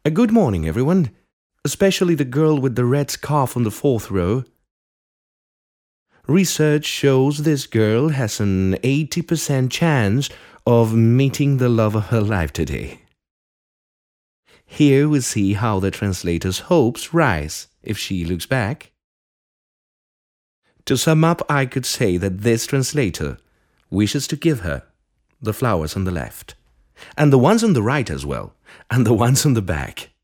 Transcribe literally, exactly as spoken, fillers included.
A good morning, everyone, especially the girl with the red scarf on the fourth row. Research shows this girl has an eighty percent chance of meeting the love of her life today. Here we see how the translator's hopes rise if she looks back. To sum up, I could say that this translator wishes to give her the flowers on the left, and the ones on the right as well, and the ones on the back.